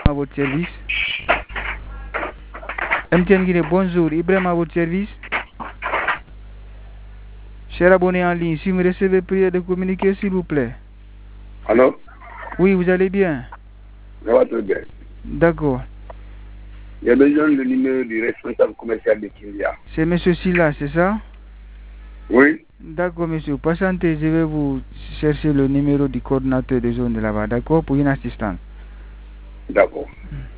à votre service. MTN Guinée, bonjour. Ibrahim à votre service. Cher abonné en ligne, si vous me recevez, priez de communiquer, s'il vous plaît. Allô? Oui, vous allez bien? Ça va très bien. D'accord. Il y a besoin du numéro du responsable commercial de Kindia. C'est monsieur Silla, c'est ça? Oui. D'accord, monsieur. Patientez, je vais vous chercher le numéro du coordinateur de zone de là-bas, d'accord, pour une assistante. D'accord.